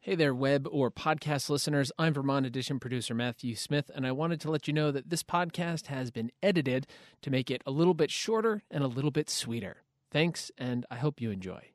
Hey there, web or podcast listeners. I'm Vermont Edition producer Matthew Smith, and I wanted to let you know that this podcast has been edited to make it a little bit shorter and a little bit sweeter. Thanks, and I hope you enjoy.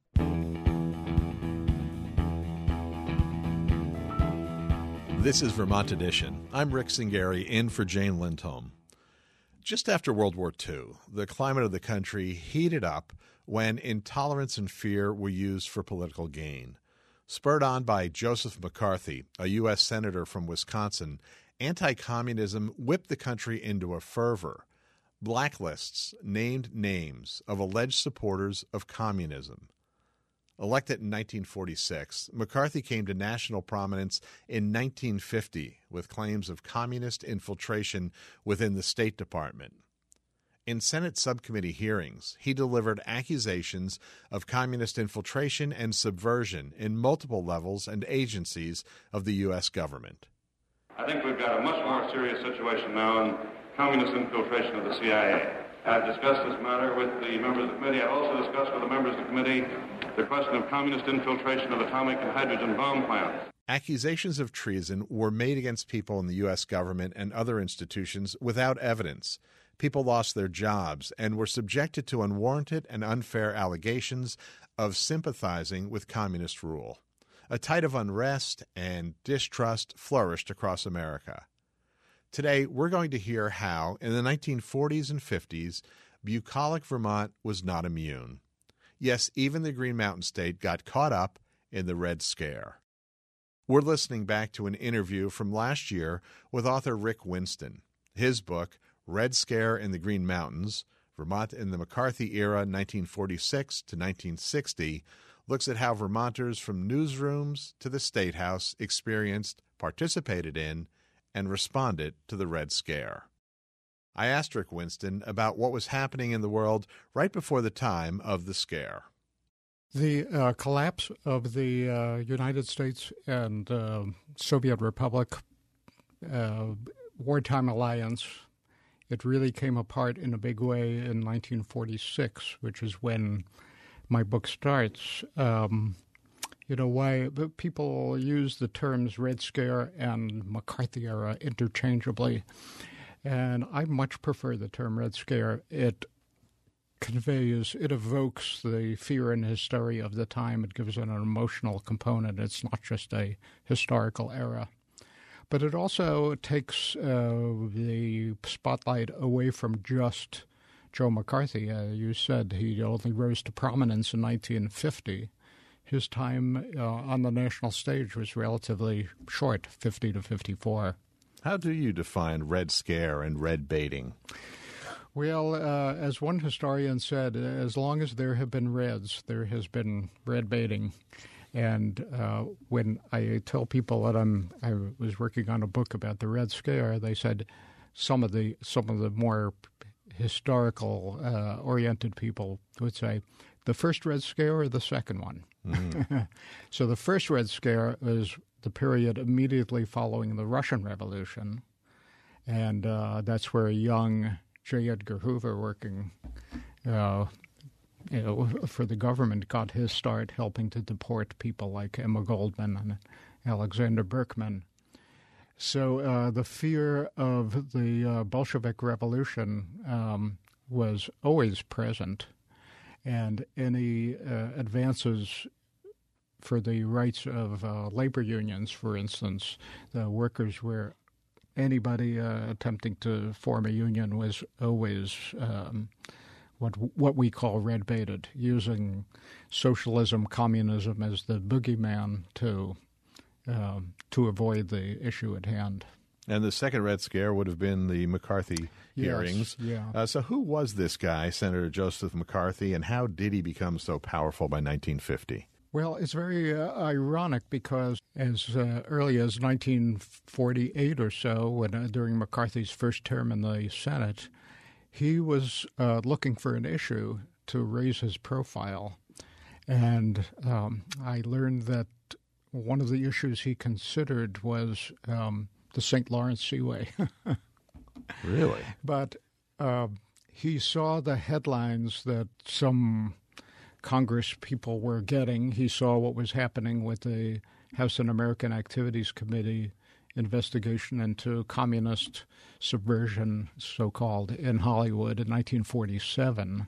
This is Vermont Edition. I'm Rick Zingari, in for Jane Lindholm. Just after World War II, the climate of the country heated up when intolerance and fear were used for political gain. Spurred on by Joseph McCarthy, a U.S. Senator from Wisconsin, anti-communism whipped the country into a fervor. Blacklists named names of alleged supporters of communism. Elected in 1946, McCarthy came to national prominence in 1950 with claims of communist infiltration within the State Department. In Senate subcommittee hearings, he delivered accusations of communist infiltration and subversion in multiple levels and agencies of the U.S. government. I think we've got a much more serious situation now in communist infiltration of the CIA. I've discussed this matter with the members of the committee. I've also discussed with the members of the committee the question of communist infiltration of atomic and hydrogen bomb plants. Accusations of treason were made against people in the U.S. government and other institutions without evidence. People lost their jobs and were subjected to unwarranted and unfair allegations of sympathizing with communist rule. A tide of unrest and distrust flourished across America. Today, we're going to hear how, in the 1940s and 50s, bucolic Vermont was not immune. Yes, even the Green Mountain State got caught up in the Red Scare. We're listening back to an interview from last year with author Rick Winston. His book, Red Scare in the Green Mountains, Vermont in the McCarthy Era, 1946 to 1960, looks at how Vermonters from newsrooms to the State House experienced, participated in, and responded to the Red Scare. I asked Rick Winston about what was happening in the world right before the time of the scare. The collapse of the United States and Soviet Republic wartime alliance, it really came apart in a big way in 1946, which is when my book starts. Why people use the terms Red Scare and McCarthy era interchangeably. And I much prefer the term Red Scare. It evokes the fear and hysteria of the time. It gives it an emotional component. It's not just a historical era. But it also takes the spotlight away from just Joe McCarthy. You said he only rose to prominence in 1950. His time on the national stage was relatively short, 50 to 54. How do you define Red Scare and red baiting? Well, as one historian said, as long as there have been Reds, there has been red baiting. And when I tell people that I was working on a book about the Red Scare, they said some of the more historical oriented people would say the first Red Scare or the second one. Mm-hmm. So the first Red Scare was the period immediately following the Russian Revolution, and that's where young J. Edgar Hoover, working for the government, got his start helping to deport people like Emma Goldman and Alexander Berkman. So the fear of the Bolshevik Revolution was always present, and any advances for the rights of labor unions, for instance, the workers were anybody attempting to form a union was always what we call red baited, using socialism, communism as the boogeyman to avoid the issue at hand. And the second Red Scare would have been the McCarthy hearings. Yes, yeah. So who was this guy, Senator Joseph McCarthy, and how did he become so powerful by 1950? Well, it's very ironic because as early as 1948 or so, when during McCarthy's first term in the Senate, he was looking for an issue to raise his profile. And I learned that one of the issues he considered was the St. Lawrence Seaway. Really? But he saw the headlines that some Congress people were getting. He saw what was happening with the House Un-American Activities Committee investigation into communist subversion, so-called, in Hollywood in 1947.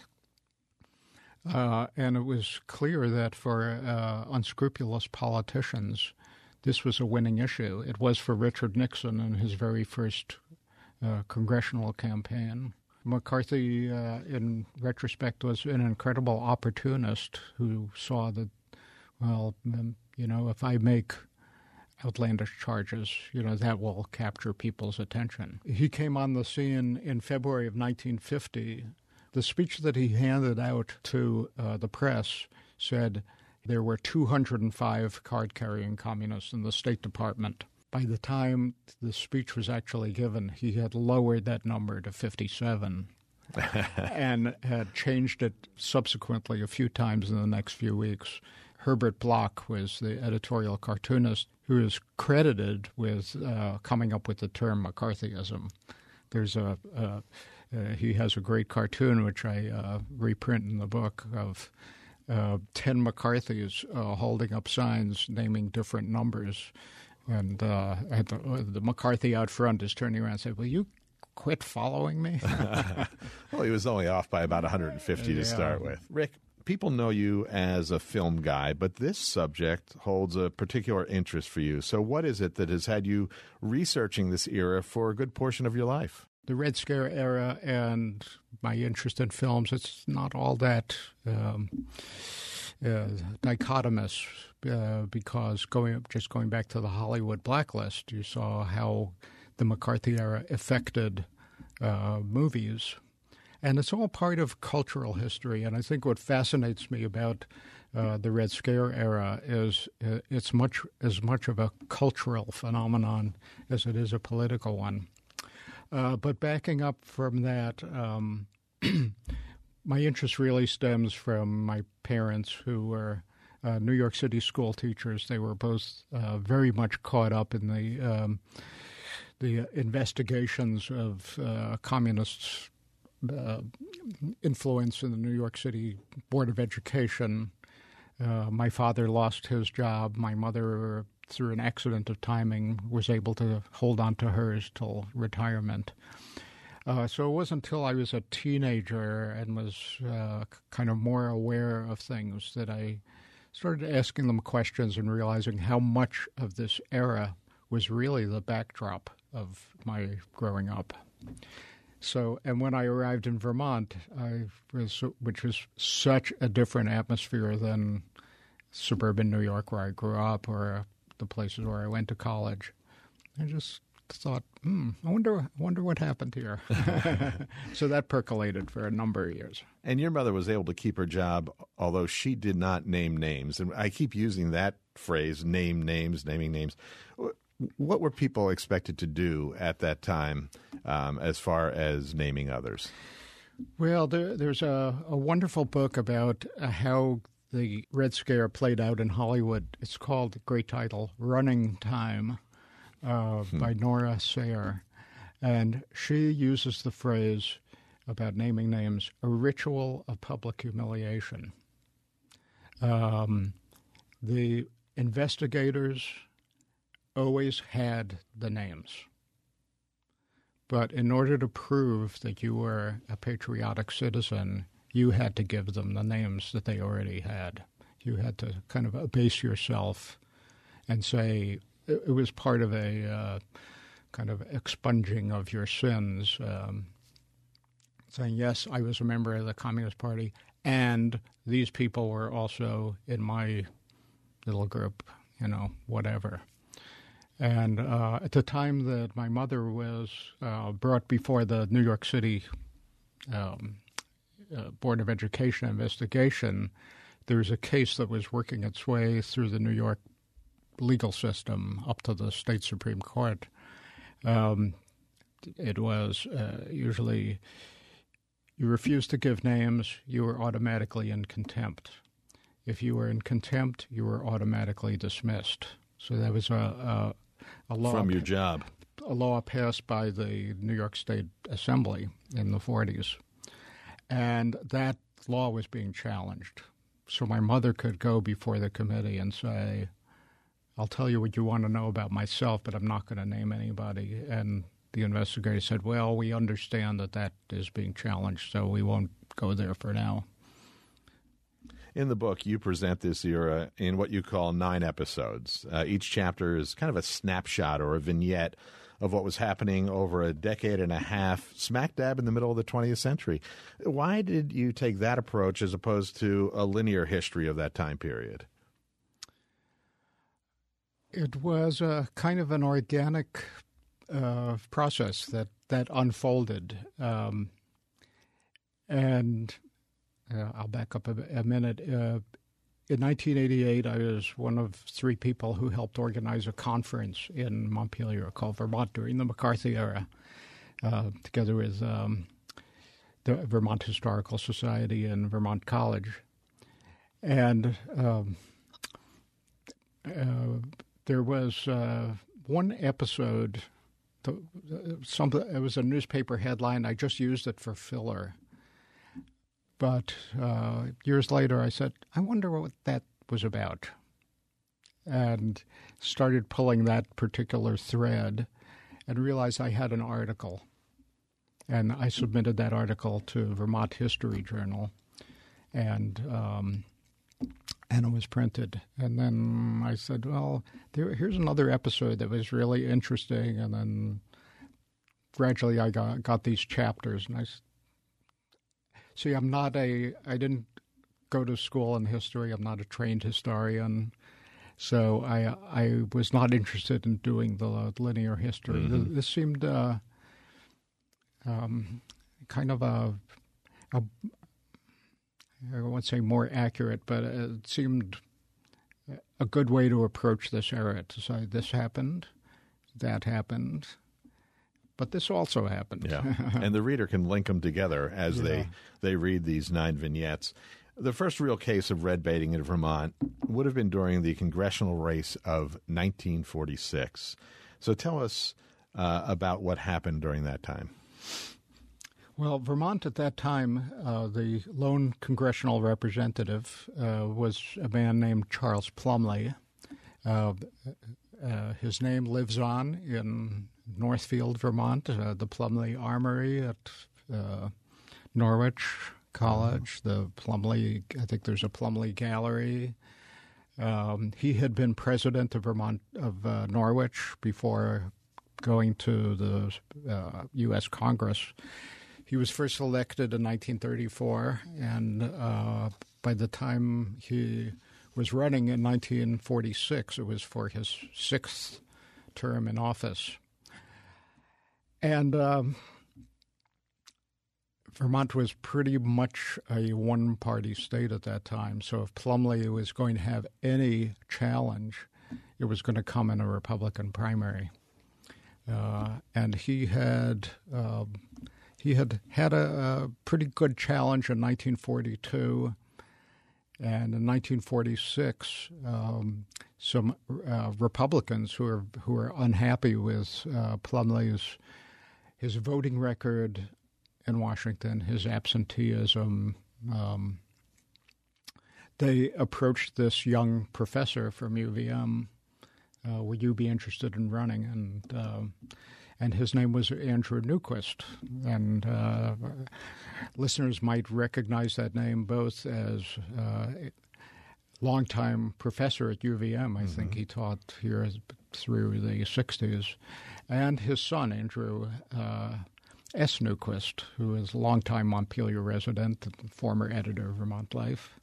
And it was clear that for unscrupulous politicians, this was a winning issue. It was for Richard Nixon in his very first congressional campaign. McCarthy, in retrospect, was an incredible opportunist who saw that, well, if I make outlandish charges, that will capture people's attention. He came on the scene in February of 1950. The speech that he handed out to the press said there were 205 card-carrying communists in the State Department. By the time the speech was actually given, he had lowered that number to 57 and had changed it subsequently a few times in the next few weeks. Herbert Bloch was the editorial cartoonist who is credited with coming up with the term McCarthyism. There's he has a great cartoon, which I reprint in the book, of 10 McCarthys holding up signs naming different numbers. And the McCarthy out front is turning around and saying, "Will you quit following me?" Well, he was only off by about 150 to start with. Rick, people know you as a film guy, but this subject holds a particular interest for you. So what is it that has had you researching this era for a good portion of your life? The Red Scare era and my interest in films, it's not all that dichotomous, because going back to the Hollywood blacklist, you saw how the McCarthy era affected movies. And it's all part of cultural history. And I think what fascinates me about the Red Scare era is it's as much of a cultural phenomenon as it is a political one. But backing up from that, my interest really stems from my parents, who were New York City school teachers. They were both very much caught up in the investigations of communists' influence in the New York City Board of Education. My father lost his job. My mother, through an accident of timing, was able to hold on to hers till retirement. So it wasn't until I was a teenager and was kind of more aware of things that I started asking them questions and realizing how much of this era was really the backdrop of my growing up. So, and when I arrived in Vermont, which was such a different atmosphere than suburban New York where I grew up or the places where I went to college, I just thought, I wonder what happened here. So that percolated for a number of years. And your mother was able to keep her job, although she did not name names. And I keep using that phrase, naming names. What were people expected to do at that time as far as naming others? Well, there's a wonderful book about how the Red Scare played out in Hollywood. It's called, great title, Running Time, by Nora Sayre. And she uses the phrase about naming names, a ritual of public humiliation. The investigators always had the names. But in order to prove that you were a patriotic citizen, you had to give them the names that they already had. You had to kind of abase yourself and say it was part of a kind of expunging of your sins, saying, yes, I was a member of the Communist Party, and these people were also in my little group, whatever. And at the time that my mother was brought before the New York City Board of Education investigation, there was a case that was working its way through the New York legal system up to the state Supreme Court. It was usually you refused to give names, you were automatically in contempt. If you were in contempt, you were automatically dismissed. So that was a law from your job. A law passed by the New York State Assembly in the 40s. And that law was being challenged. So my mother could go before the committee and say, I'll tell you what you want to know about myself, but I'm not going to name anybody. And the investigator said, well, we understand that is being challenged, so we won't go there for now. In the book, you present this era in what you call 9 episodes. Each chapter is kind of a snapshot or a vignette of what was happening over a decade and a half, smack dab in the middle of the 20th century. Why did you take that approach as opposed to a linear history of that time period? It was a kind of an organic process that unfolded. And I'll back up a minute. In 1988, I was one of 3 people who helped organize a conference in Montpelier called Vermont during the McCarthy era, together with the Vermont Historical Society and Vermont College. And there was one episode, it was a newspaper headline. I just used it for filler. But years later, I said, I wonder what that was about, and started pulling that particular thread and realized I had an article. And I submitted that article to Vermont History Journal, and it was printed. And then I said, well, here's another episode that was really interesting. And then gradually I got these chapters, and see, I didn't go to school in history. I'm not a trained historian. So I was not interested in doing the linear history. Mm-hmm. This seemed kind of I won't say more accurate, but it seemed a good way to approach this era, to say this happened, that happened, but this also happened. Yeah, and the reader can link them together as they read these 9 vignettes. The first real case of red baiting in Vermont would have been during the congressional race of 1946. So tell us about what happened during that time. Well, Vermont at that time, the lone congressional representative was a man named Charles Plumlee. His name lives on in Northfield, Vermont, the Plumlee Armory at Norwich College, the Plumlee, I think there's a Plumlee Gallery. He had been president of Norwich before going to the U.S. Congress. He was first elected in 1934, and by the time he was running in 1946, it was for his 6th term in office. And Vermont was pretty much a one-party state at that time, so if Plumlee was going to have any challenge, it was going to come in a Republican primary. And he had a pretty good challenge in 1942, and in 1946, some Republicans who were unhappy with Plumlee's his voting record in Washington, his absenteeism, they approached this young professor from UVM. Would you be interested in running? And his name was Andrew Newquist. And listeners might recognize that name both as a longtime professor at UVM. I think he taught here through the 60s. And his son, Andrew S. Newquist, who is a longtime Montpelier resident and former editor of Vermont Life.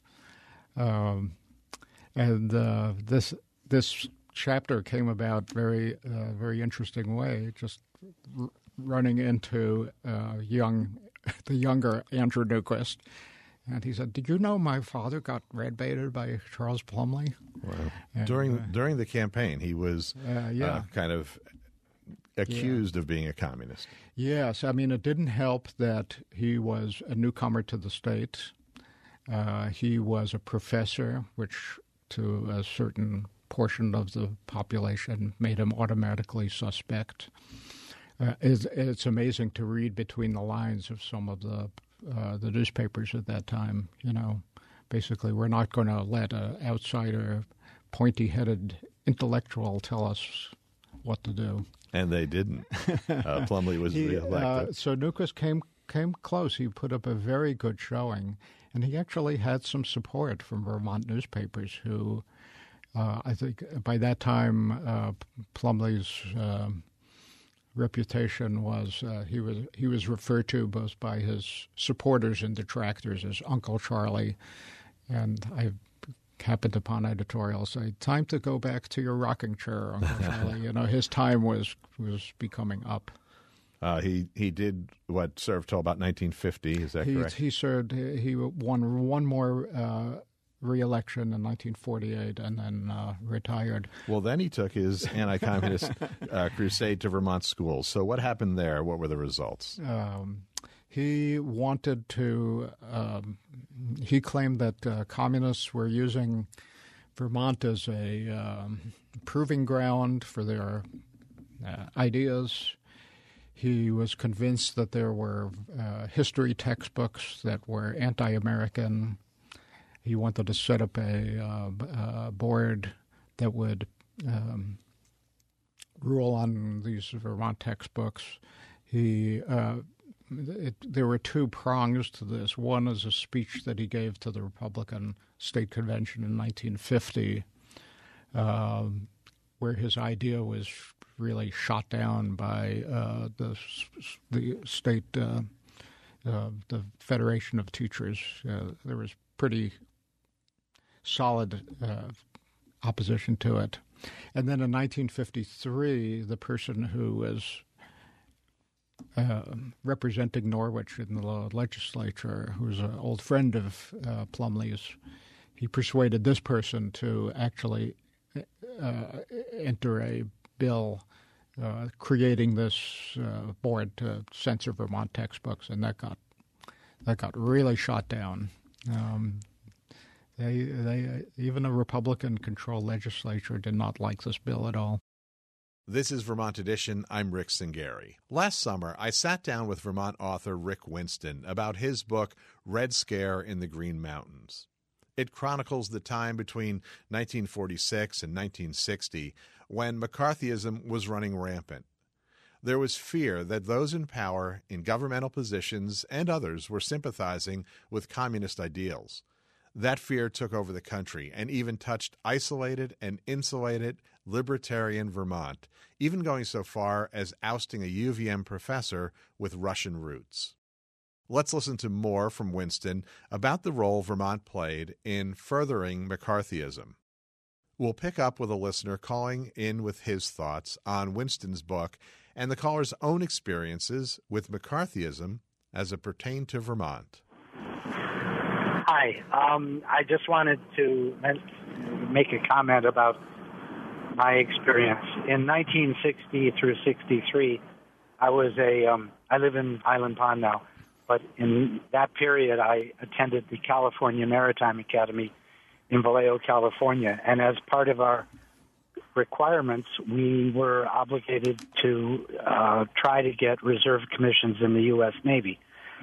This chapter came about very interesting way, just running into the younger Andrew Newquist. And he said, "Did you know my father got red baited by Charles Plumlee?" Wow. And, during the campaign, he was kind of accused of being a communist. Yes. I mean, it didn't help that he was a newcomer to the state. He was a professor, which to a certain portion of the population made him automatically suspect. It's amazing to read between the lines of some of the newspapers at that time. You know, basically, we're not going to let an outsider, pointy-headed intellectual tell us what to do. And they didn't. Plumlee was reelected. So Newquist came close. He put up a very good showing, and he actually had some support from Vermont newspapers who, I think by that time, Plumlee's reputation was he was referred to both by his supporters and detractors as Uncle Charlie, and I happened upon editorial say, "Time to go back to your rocking chair, Uncle Charlie." His time was becoming up. He did what served till about 1950. Is that correct? He served. He won one more re-election in 1948 and then retired. Well, then he took his anti-communist crusade to Vermont schools. So what happened there? What were the results? He wanted to. He claimed that communists were using Vermont as a proving ground for their ideas. He was convinced that there were history textbooks that were anti-American. He wanted to set up a board that would rule on these Vermont textbooks. There were two prongs to this. One is a speech that he gave to the Republican State Convention in 1950, where his idea was really shot down by the state, the Federation of Teachers. There was pretty solid opposition to it. And then in 1953, the person who was representing Norwich in the legislature, who was an old friend of Plumlee's, he persuaded this person to actually enter a bill creating this board to censor Vermont textbooks, and that got really shot down. They even a Republican-controlled legislature did not like this bill at all. This is Vermont Edition. I'm Rick Cingari. Last summer, I sat down with Vermont author Rick Winston about his book, Red Scare in the Green Mountains. It chronicles the time between 1946 and 1960 when McCarthyism was running rampant. There was fear that those in power, in governmental positions, and others were sympathizing with communist ideals. That fear took over the country and even touched isolated and insulated libertarian Vermont, even going so far as ousting a UVM professor with Russian roots. Let's listen to more from Winston about the role Vermont played in furthering McCarthyism. We'll pick up with a listener calling in with his thoughts on Winston's book and the caller's own experiences with McCarthyism as it pertained to Vermont. Hi. I just wanted to make a comment about my experience. In 1960 through 63, I live in Highland Pond now, but in that period I attended the California Maritime Academy in Vallejo, California, and as part of our requirements, we were obligated to try to get reserve commissions in the U.S. Navy.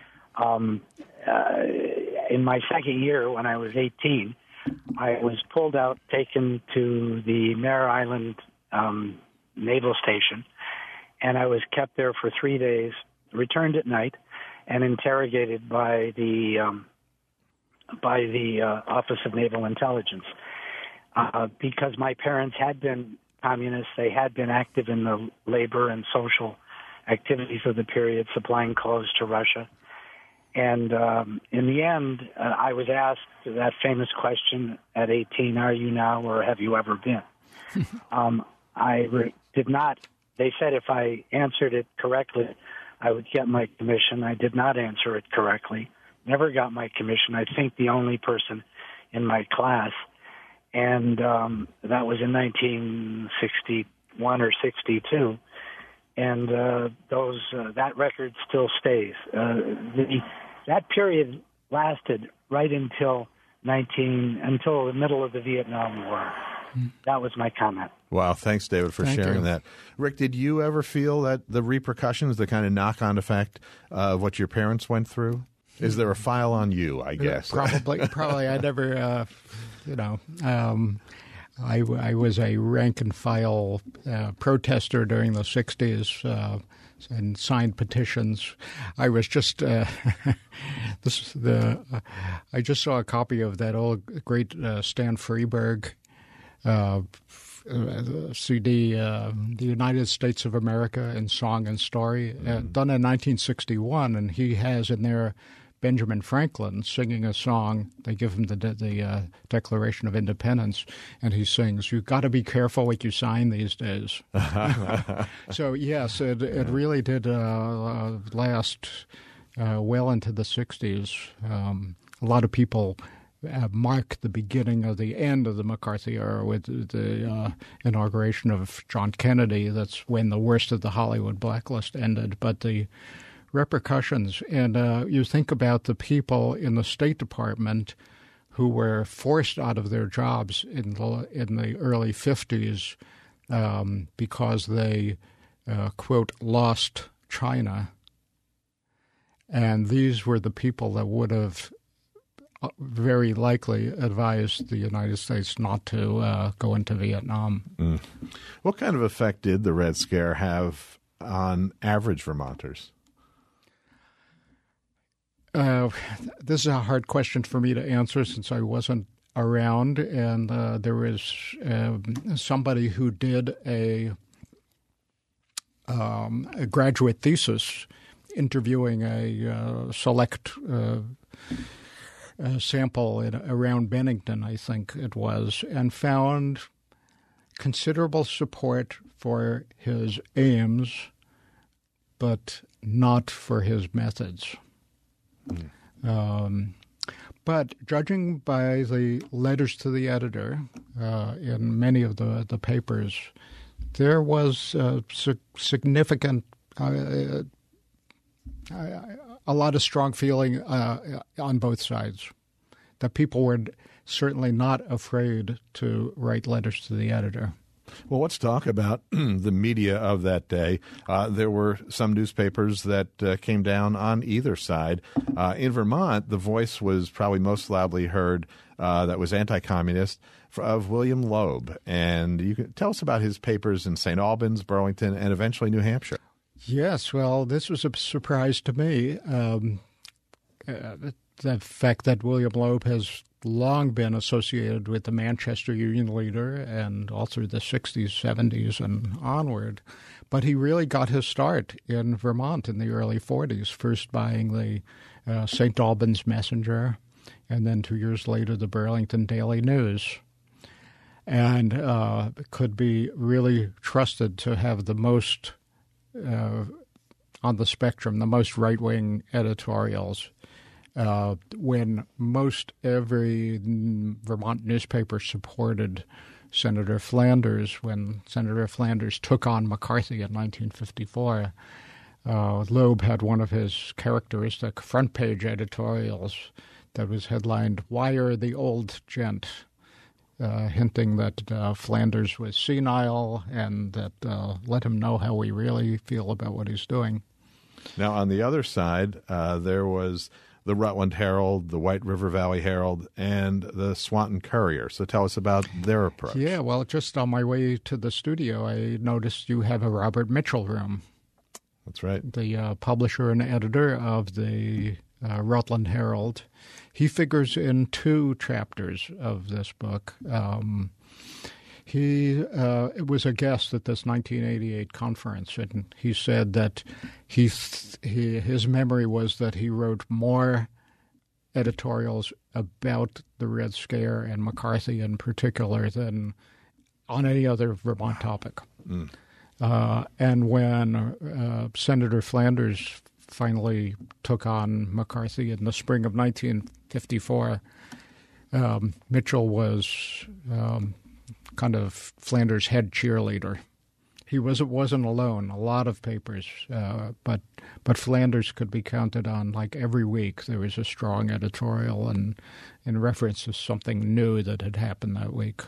In my second year, when I was 18, I was pulled out, taken to the Mare Island Naval Station, and I was kept there for 3 days, returned at night, and interrogated by the Office of Naval Intelligence. Because my parents had been communists, they had been active in the labor and social activities of the period, supplying clothes to Russia. And in the end, I was asked that famous question at 18, are you now or have you ever been? Did not. They said if I answered it correctly, I would get my commission. I did not answer it correctly. Never got my commission. I think the only person in my class. And that was in 1961 or 62. And that record still stays. That period lasted right until the middle of the Vietnam War. That was my comment. Wow, thanks, David, for sharing that. Rick, did you ever feel that the repercussions, the kind of knock-on effect of what your parents went through? Is there a file on you, I guess? Probably. I never, I was a rank-and-file protester during the 60s and signed petitions. I was just I just saw a copy of that old great Stan Freberg CD, The United States of America in Song and Story, done in 1961, and he has in there Benjamin Franklin singing a song. They give him the Declaration of Independence, and he sings, "You've got to be careful what you sign these days." So, yes, it really did last well into the 60s. A lot of people mark the beginning of the end of the McCarthy era with the inauguration of John Kennedy. That's when the worst of the Hollywood blacklist ended. But the repercussions, and you think about the people in the State Department who were forced out of their jobs in the early 50s because they, quote, lost China. And these were the people that would have very likely advised the United States not to go into Vietnam. What kind of effect did the Red Scare have on average Vermonters? This is a hard question for me to answer since I wasn't around, and there was somebody who did a graduate thesis interviewing a select sample around Bennington, I think it was, and found considerable support for his aims, but not for his methods. But judging by the letters to the editor in many of the papers, there was significant, a lot of strong feeling on both sides, that people were certainly not afraid to write letters to the editor. Well, let's talk about the media of that day. There were some newspapers that came down on either side. In Vermont, the voice was probably most loudly heard that was anti-communist of William Loeb. And you can tell us about his papers in St. Albans, Burlington, and eventually New Hampshire. Yes, well, this was a surprise to me. The fact that William Loeb has long been associated with the Manchester Union leader and all through the 60s, 70s, and onward. But he really got his start in Vermont in the early 40s, first buying the St. Albans Messenger, and then 2 years later the Burlington Daily News. And could be really trusted to have the most, on the spectrum, the most right-wing editorials. When most every Vermont newspaper supported Senator Flanders, when Senator Flanders took on McCarthy in 1954, Loeb had one of his characteristic front-page editorials that was headlined, "Wire the Old Gent," hinting that Flanders was senile and that let him know how we really feel about what he's doing. Now, on the other side, there was the Rutland Herald, the White River Valley Herald, and the Swanton Courier. So tell us about their approach. Yeah, well, just on my way to the studio, I noticed you have a Robert Mitchell room. That's right. The publisher and editor of the Rutland Herald. He figures in 2 chapters of this book. He was a guest at this 1988 conference, and he said that his memory was that he wrote more editorials about the Red Scare and McCarthy in particular than on any other Vermont topic. And when Senator Flanders finally took on McCarthy in the spring of 1954, Mitchell was kind of Flanders' head cheerleader. He wasn't alone. A lot of papers, but Flanders could be counted on. Like every week, there was a strong editorial and in reference to something new that had happened that week.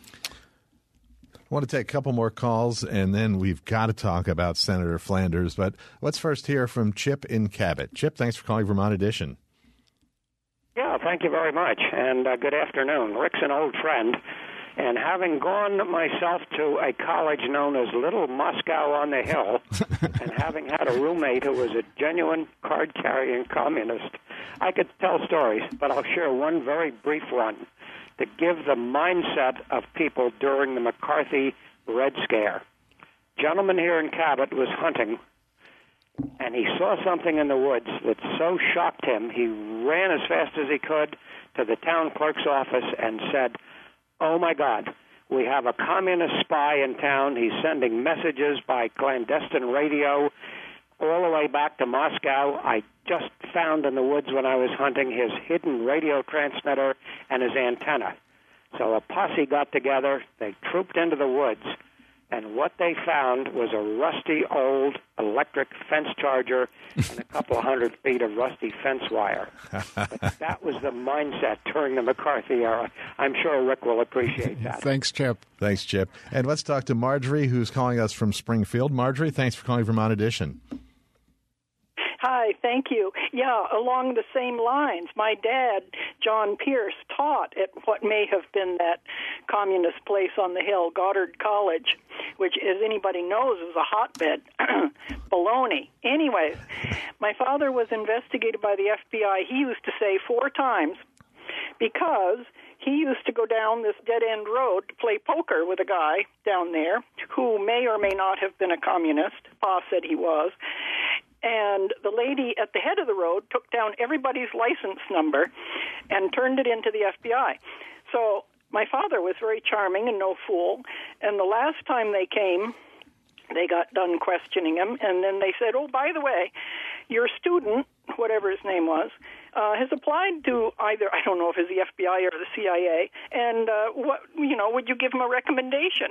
I want to take a couple more calls, and then we've got to talk about Senator Flanders. But let's first hear from Chip in Cabot. Chip, thanks for calling Vermont Edition. Yeah, thank you very much, and good afternoon. Rick's an old friend. And having gone myself to a college known as Little Moscow on the Hill, and having had a roommate who was a genuine card-carrying communist, I could tell stories, but I'll share one very brief one to give the mindset of people during the McCarthy Red Scare. Gentleman here in Cabot was hunting, and he saw something in the woods that so shocked him, he ran as fast as he could to the town clerk's office and said, "Oh, my God, we have a communist spy in town. He's sending messages by clandestine radio all the way back to Moscow. I just found in the woods when I was hunting his hidden radio transmitter and his antenna." So a posse got together. They trooped into the woods, and what they found was a rusty old electric fence charger and a couple of 100 feet of rusty fence wire. But that was the mindset during the McCarthy era. I'm sure Rick will appreciate that. Thanks, Chip. Thanks, Chip. And let's talk to Marjorie, who's calling us from Springfield. Marjorie, thanks for calling Vermont Edition. Hi, thank you. Yeah, along the same lines, my dad, John Pierce, taught at what may have been that communist place on the hill, Goddard College, which, as anybody knows, is a hotbed. Baloney. Anyways, my father was investigated by the FBI, he used to say 4 times, because he used to go down this dead-end road to play poker with a guy down there who may or may not have been a communist. Pa said he was. And the lady at the head of the road took down everybody's license number and turned it into the FBI. So my father was very charming and no fool. And the last time they came, they got done questioning him. And then they said, "Oh, by the way, your student," whatever his name was, has applied to either, I don't know if it's the FBI or the CIA, and would you give him a recommendation?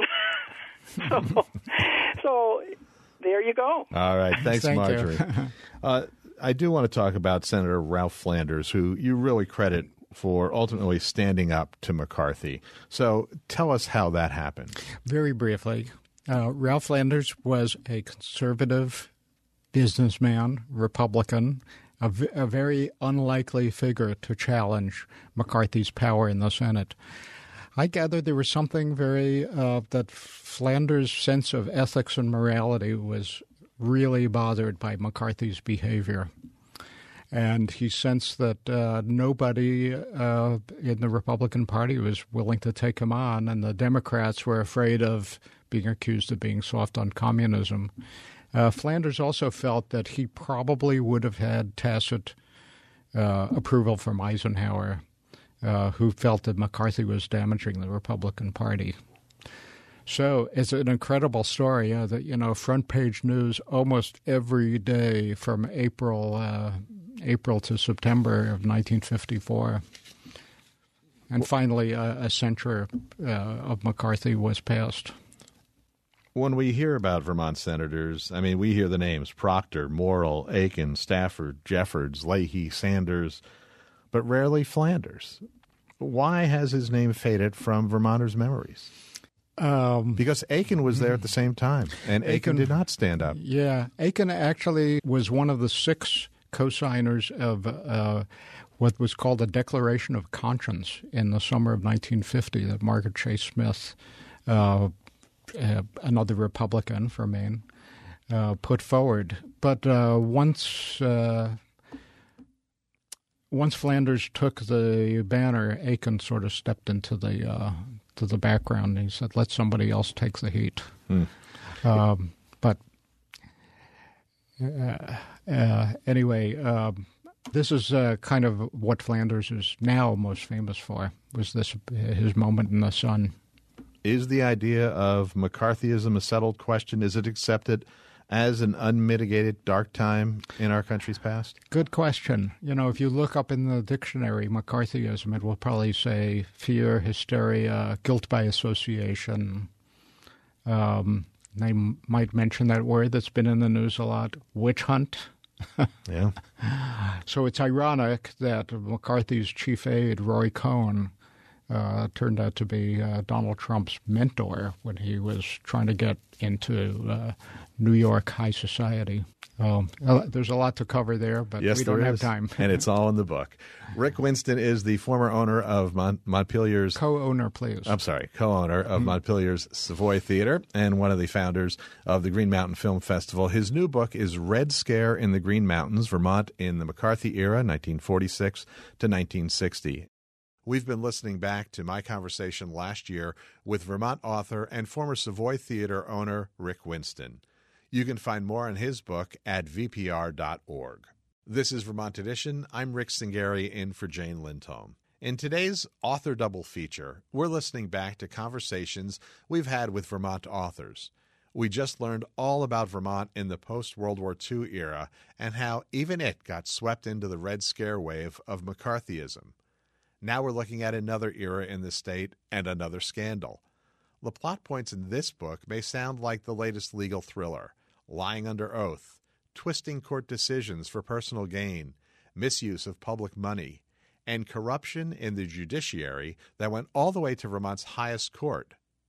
So there you go. All right. Thanks, Thank Marjorie. I do want to talk about Senator Ralph Flanders, who you really credit for ultimately standing up to McCarthy. So tell us how that happened. Very briefly, Ralph Flanders was a conservative businessman, Republican, a very unlikely figure to challenge McCarthy's power in the Senate. I gather there was something that Flanders' sense of ethics and morality was really bothered by McCarthy's behavior. And he sensed that nobody in the Republican Party was willing to take him on, and the Democrats were afraid of being accused of being soft on communism. Flanders also felt that he probably would have had tacit approval from Eisenhower, who felt that McCarthy was damaging the Republican Party. So it's an incredible story that, front page news almost every day from April to September of 1954. And finally, a censure of McCarthy was passed. When we hear about Vermont senators, we hear the names Proctor, Morrill, Aiken, Stafford, Jeffords, Leahy, Sanders, but rarely Flanders. Why has his name faded from Vermonters' memories? Because Aiken was there at the same time, and Aiken did not stand up. Yeah, Aiken actually was one of the 6 co-signers of what was called a Declaration of Conscience in the summer of 1950 that Margaret Chase Smith, another Republican from Maine, put forward. But once Flanders took the banner, Aiken sort of stepped into the background. And he said, "Let somebody else take the heat." Anyway, this is kind of what Flanders is now most famous for, was his moment in the sun. Is the idea of McCarthyism a settled question? Is it accepted as an unmitigated dark time in our country's past? Good question. If you look up in the dictionary, McCarthyism, it will probably say fear, hysteria, guilt by association. They might mention that word that's been in the news a lot, witch hunt. Yeah. So it's ironic that McCarthy's chief aide, Roy Cohn, turned out to be Donald Trump's mentor when he was trying to get into New York high society. There's a lot to cover there, but yes, we don't have time. And it's all in the book. Rick Winston is the former owner of Montpelier's... Co-owner, please. I'm sorry, co-owner of Montpelier's Savoy Theater and one of the founders of the Green Mountain Film Festival. His new book is Red Scare in the Green Mountains, Vermont in the McCarthy Era, 1946 to 1960. We've been listening back to my conversation last year with Vermont author and former Savoy Theater owner Rick Winston. You can find more on his book at vpr.org. This is Vermont Edition. I'm Rick Cingari in for Jane Lindholm. In today's author double feature, we're listening back to conversations we've had with Vermont authors. We just learned all about Vermont in the post-World War II era and how even it got swept into the Red Scare wave of McCarthyism. Now we're looking at another era in the state and another scandal. The plot points in this book may sound like the latest legal thriller: lying under oath, twisting court decisions for personal gain, misuse of public money, and corruption in the judiciary that went all the way to Vermont's highest court.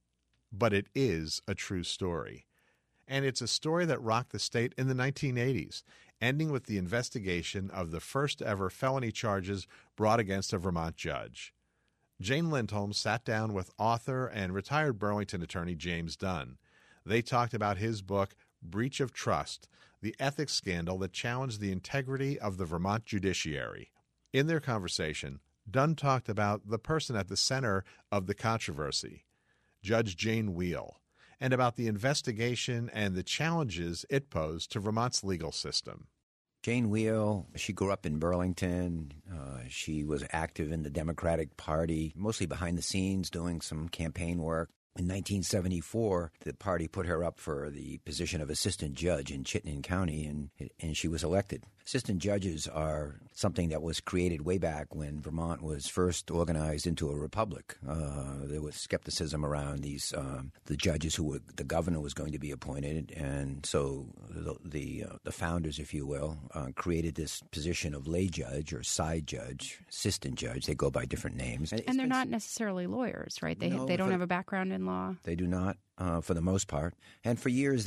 But it is a true story. And it's a story that rocked the state in the 1980s, ending with the investigation of the first ever felony charges brought against a Vermont judge. Jane Lindholm sat down with author and retired Burlington attorney James Dunn. They talked about his book, Breach of Trust, the ethics scandal that challenged the integrity of the Vermont judiciary. In their conversation, Dunn talked about the person at the center of the controversy, Judge Jane Wheel, and about the investigation and the challenges it posed to Vermont's legal system. Jane Wheel, she grew up in Burlington. She was active in the Democratic Party, mostly behind the scenes doing some campaign work. In 1974, the party put her up for the position of assistant judge in Chittenden County, and she was elected. Assistant judges are something that was created way back when Vermont was first organized into a republic. There was skepticism around these the judges who the governor was going to be appointed, and so the founders, if you will, created this position of lay judge or side judge, assistant judge. They go by different names, and they're not necessarily lawyers, right? They don't have a background in law. They do not, for the most part. And for years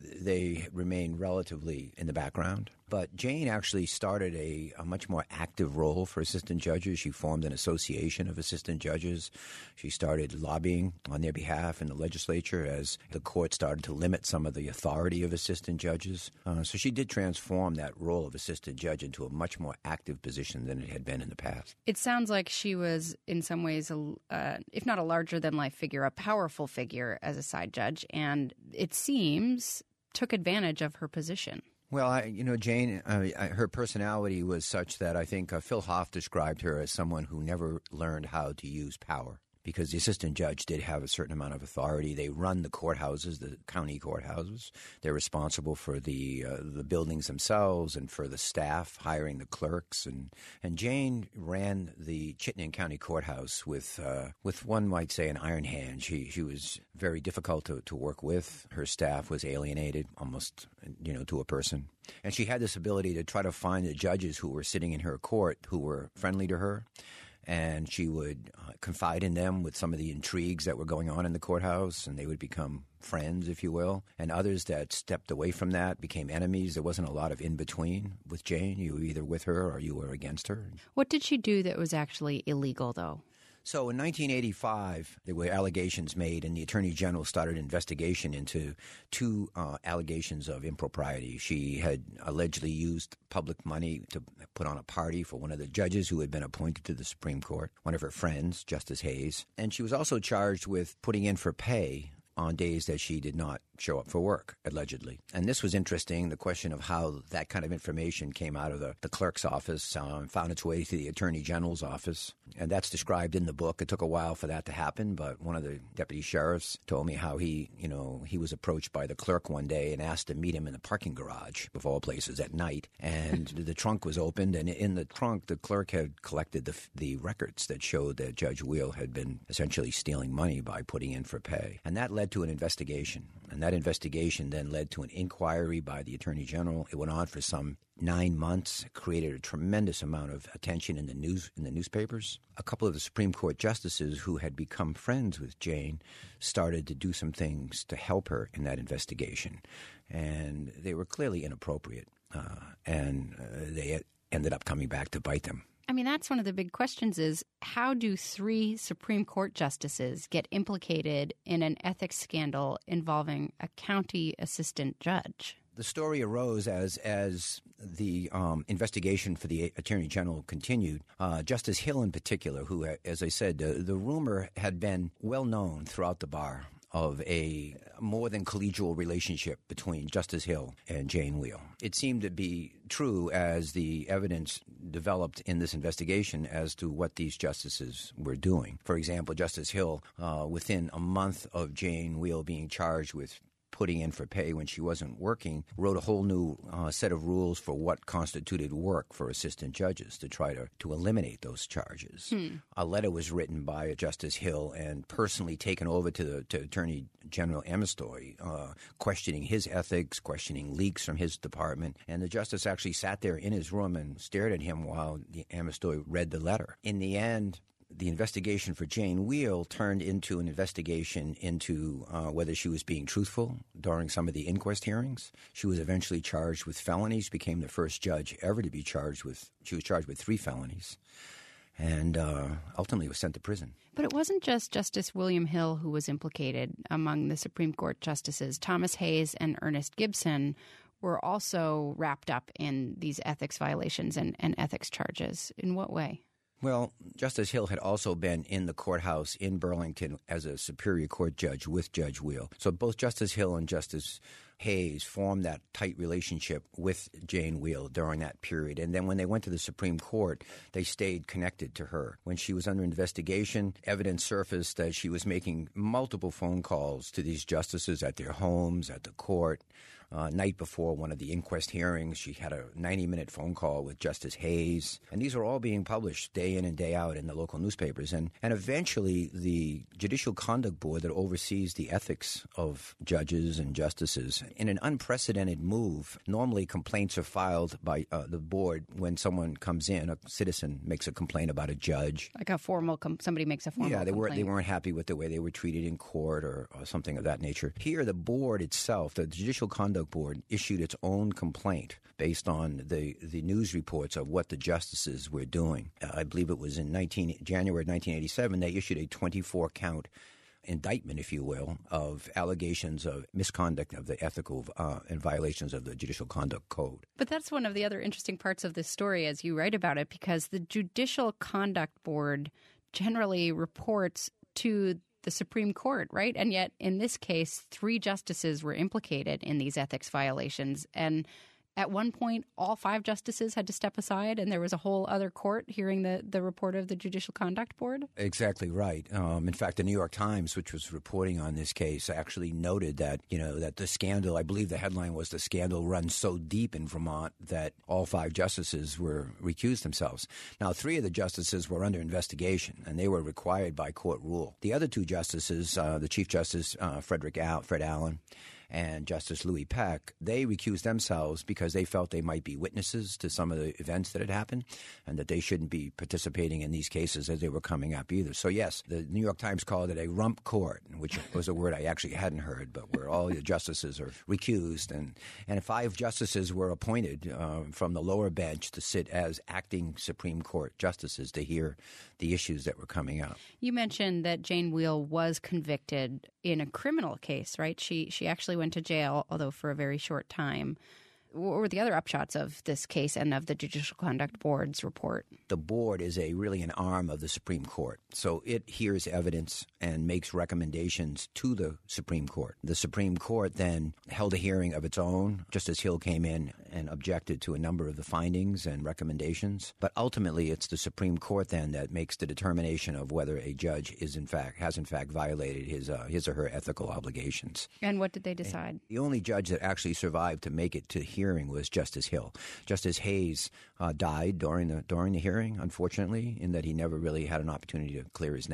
they remained relatively in the background. But Jane actually started a much more active role for assistant judges. She formed an association of assistant judges. She started lobbying on their behalf in the legislature as the court started to limit some of the authority of assistant judges. So she did transform that role of assistant judge into a much more active position than it had been in the past. It sounds like she was, in some ways, if not a larger-than-life figure, a powerful figure as a side judge, and it seems took advantage of her position. Well, Jane, her personality was such that I think Phil Hoff described her as someone who never learned how to use power, because the assistant judge did have a certain amount of authority. They run the courthouses, the county courthouses. They're responsible for the buildings themselves and for the staff, hiring the clerks. And Jane ran the Chittenden County Courthouse with one might say an iron hand. She was very difficult to work with. Her staff was alienated almost, to a person. And she had this ability to try to find the judges who were sitting in her court who were friendly to her. And she would confide in them with some of the intrigues that were going on in the courthouse, and they would become friends, if you will. And others that stepped away from that became enemies. There wasn't a lot of in-between with Jane. You were either with her or you were against her. What did she do that was actually illegal, though? So in 1985, there were allegations made, and the Attorney General started an investigation into two allegations of impropriety. She had allegedly used public money to put on a party for one of the judges who had been appointed to the Supreme Court, one of her friends, Justice Hayes. And she was also charged with putting in for pay on days that she did not show up for work, allegedly. And this was interesting, the question of how that kind of information came out of the clerk's office and found its way to the Attorney General's office. And that's described in the book. It took a while for that to happen, but one of the deputy sheriffs told me how he was approached by the clerk one day and asked to meet him in the parking garage, of all places, at night. And the trunk was opened, and in the trunk, the clerk had collected the records that showed that Judge Wheel had been essentially stealing money by putting in for pay. And that led led to an investigation, and that investigation then led to an inquiry by the Attorney General. It went on for some 9 months, created a tremendous amount of attention in the newspapers. A couple of the Supreme Court justices who had become friends with Jane started to do some things to help her in that investigation, and they were clearly inappropriate, and they ended up coming back to bite them. I mean, that's one of the big questions is how do 3 Supreme Court justices get implicated in an ethics scandal involving a county assistant judge? The story arose as the investigation for the Attorney General continued. Justice Hill in particular, who, as I said, the rumor had been well known throughout the bar of a more than collegial relationship between Justice Hill and Jane Wheel. It seemed to be true as the evidence developed in this investigation as to what these justices were doing. For example, Justice Hill, within a month of Jane Wheel being charged with putting in for pay when she wasn't working, wrote a whole new set of rules for what constituted work for assistant judges to try to eliminate those charges. A letter was written by Justice Hill and personally taken over to Attorney General Amestoy, questioning his ethics, questioning leaks from his department. And the justice actually sat there in his room and stared at him while Amestoy read the letter. In the end, the investigation for Jane Wheel turned into an investigation into whether she was being truthful during some of the inquest hearings. She was eventually charged with felonies, became the first judge ever to be charged with, she was charged with 3 felonies, and ultimately was sent to prison. But it wasn't just Justice William Hill who was implicated among the Supreme Court justices. Thomas Hayes and Ernest Gibson were also wrapped up in these ethics violations and ethics charges. In what way? Well, Justice Hill had also been in the courthouse in Burlington as a Superior Court judge with Judge Wheel. So both Justice Hill and Justice Hayes formed that tight relationship with Jane Wheel during that period. And then when they went to the Supreme Court, they stayed connected to her. When she was under investigation, evidence surfaced that she was making multiple phone calls to these justices at their homes, at the court. Night before one of the inquest hearings, she had a 90-minute phone call with Justice Hayes. And these are all being published day in and day out in the local newspapers. And eventually, the Judicial Conduct Board that oversees the ethics of judges and justices, in an unprecedented move, normally complaints are filed by the board when someone comes in, a citizen makes a complaint about a judge. Like a formal, somebody makes a formal complaint. They weren't happy with the way they were treated in court or something of that nature. Here, the board itself, the Judicial Conduct Board, issued its own complaint based on the news reports of what the justices were doing. I believe it was in January 1987, they issued a 24-count indictment, if you will, of allegations of misconduct of the ethical and violations of the Judicial Conduct Code. But that's one of the other interesting parts of this story as you write about it, because the Judicial Conduct Board generally reports to the Supreme Court, right? And yet, in this case, 3 justices were implicated in these ethics violations. And at one point, all 5 justices had to step aside, and there was a whole other court hearing the report of the Judicial Conduct Board? Exactly right. In fact, the New York Times, which was reporting on this case, actually noted that, that the scandal, I believe the headline was, the scandal runs so deep in Vermont that all 5 justices were recused themselves. Now, 3 of the justices were under investigation, and they were required by court rule. The other 2 justices, the Chief Justice Fred Allen, and Justice Louis Peck, they recused themselves because they felt they might be witnesses to some of the events that had happened and that they shouldn't be participating in these cases as they were coming up either. So, yes, the New York Times called it a rump court, which was a word I actually hadn't heard, but where all the justices are recused. And 5 justices were appointed from the lower bench to sit as acting Supreme Court justices to hear the issues that were coming up. You mentioned that Jane Wheel was convicted in a criminal case, right? She actually went to jail, although for a very short time. What were the other upshots of this case and of the Judicial Conduct Board's report? The board is really an arm of the Supreme Court. So it hears evidence and makes recommendations to the Supreme Court. The Supreme Court then held a hearing of its own. Justice Hill came in and objected to a number of the findings and recommendations. But ultimately, it's the Supreme Court then that makes the determination of whether a judge has in fact violated his or her ethical obligations. And what did they decide? And the only judge that actually survived to make it to hearing was Justice Hill. Justice Hayes died during the hearing, unfortunately, in that he never really had an opportunity to clear his name.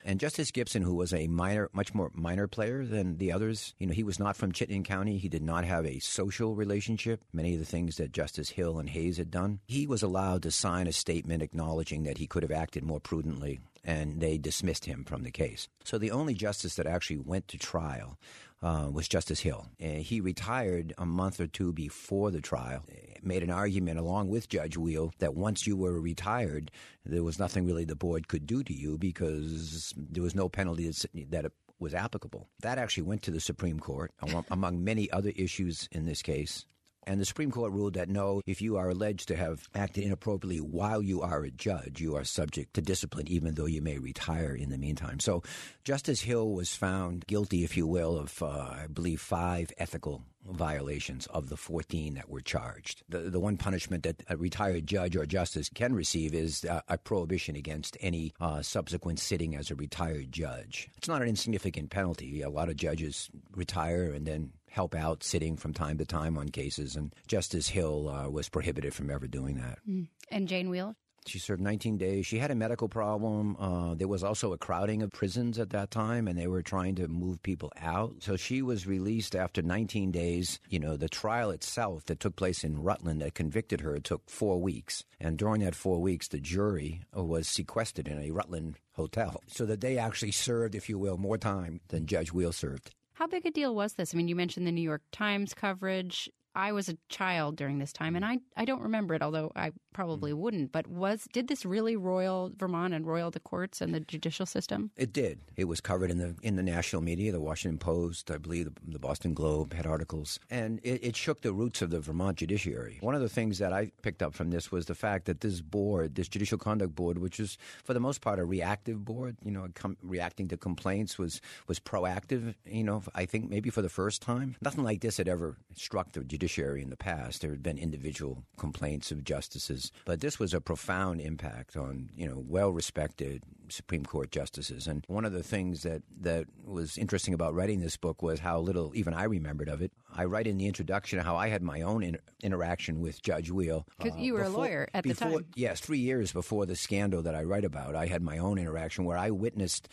And Justice Gibson, who was a much more minor player than the others, he was not from Chittenden County. He did not have a social relationship, many of the things that Justice Hill and Hayes had done. He was allowed to sign a statement acknowledging that he could have acted more prudently, and they dismissed him from the case. So the only justice that actually went to trial was Justice Hill. He retired a month or two before the trial, made an argument along with Judge Weil that once you were retired, there was nothing really the board could do to you because there was no penalty that was applicable. That actually went to the Supreme Court, among many other issues in this case. And the Supreme Court ruled that no, if you are alleged to have acted inappropriately while you are a judge, you are subject to discipline, even though you may retire in the meantime. So Justice Hill was found guilty, if you will, of, I believe, 5 ethical violations of the 14 that were charged. The one punishment that a retired judge or justice can receive is a prohibition against any subsequent sitting as a retired judge. It's not an insignificant penalty. A lot of judges retire and then help out sitting from time to time on cases, and Justice Hill was prohibited from ever doing that. And Jane Weil? She served 19 days. She had a medical problem. There was also a crowding of prisons at that time, and they were trying to move people out. So she was released after 19 days. The trial itself that took place in Rutland that convicted her took 4 weeks. And during that 4 weeks, the jury was sequestered in a Rutland hotel. So that they actually served, if you will, more time than Judge Weil served. How big a deal was this? I mean, you mentioned the New York Times coverage. I was a child during this time, and I don't remember it, although I probably wouldn't. But did this really roil Vermont and roil the courts and the judicial system? It did. It was covered in the national media, the Washington Post, I believe the Boston Globe had articles, and it shook the roots of the Vermont judiciary. One of the things that I picked up from this was the fact that this board, this Judicial Conduct Board, which is for the most part a reactive board, reacting to complaints, was proactive. I think maybe for the first time, nothing like this had ever struck the judiciary in the past. There had been individual complaints of justices, but this was a profound impact on, well-respected Supreme Court justices. And one of the things that was interesting about writing this book was how little even I remembered of it. I write in the introduction how I had my own interaction with Judge Weil. Because you were a lawyer at the time. Yes, 3 years before the scandal that I write about, I had my own interaction where I witnessed,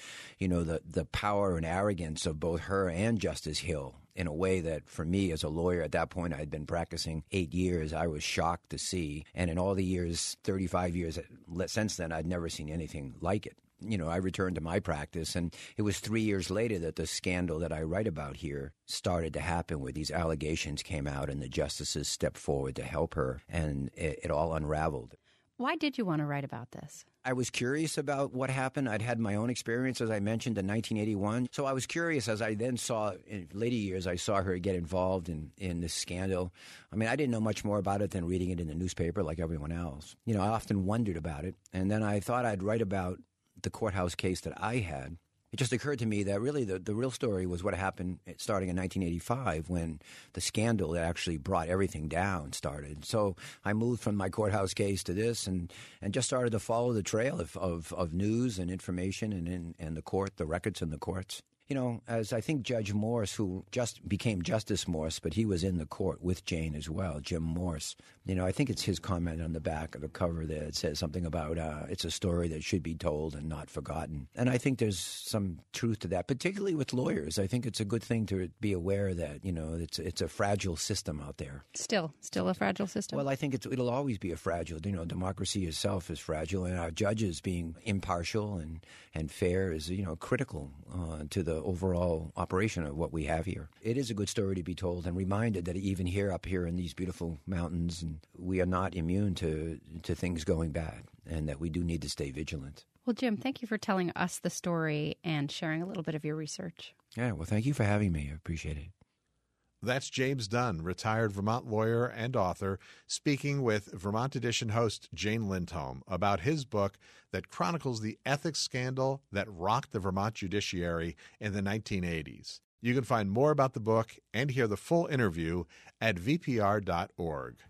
the power and arrogance of both her and Justice Hill in a way that, for me as a lawyer at that point, I had been practicing 8 years, I was shocked to see. And in all the years, 35 years since then, I'd never seen anything like it. I returned to my practice, and it was 3 years later that the scandal that I write about here started to happen, where these allegations came out and the justices stepped forward to help her, and it all unraveled. Why did you want to write about this? I was curious about what happened. I'd had my own experience, as I mentioned, in 1981. So I was curious as I then saw, in later years, I saw her get involved in this scandal. I mean, I didn't know much more about it than reading it in the newspaper like everyone else. I often wondered about it. And then I thought I'd write about the courthouse case that I had. It just occurred to me that really the real story was what happened starting in 1985 when the scandal that actually brought everything down started. So I moved from my courthouse case to this and just started to follow the trail of news and information and the court, the records in the courts. As I think Judge Morse, who just became Justice Morse, but he was in the court with Jane as well, Jim Morse. I think it's his comment on the back of the cover there. It says something about it's a story that should be told and not forgotten. And I think there's some truth to that, particularly with lawyers. I think it's a good thing to be aware that, it's a fragile system out there. Still a fragile system? Well, I think it'll always be a fragile. Democracy itself is fragile, and our judges being impartial and fair is, critical to the overall operation of what we have here. It is a good story to be told, and reminded that even up here in these beautiful mountains, and we are not immune to things going bad, and that we do need to stay vigilant. Well, Jim, thank you for telling us the story and sharing a little bit of your research. Yeah, well, thank you for having me. I appreciate it. That's James Dunn, retired Vermont lawyer and author, speaking with Vermont Edition host Jane Lindholm about his book that chronicles the ethics scandal that rocked the Vermont judiciary in the 1980s. You can find more about the book and hear the full interview at vpr.org.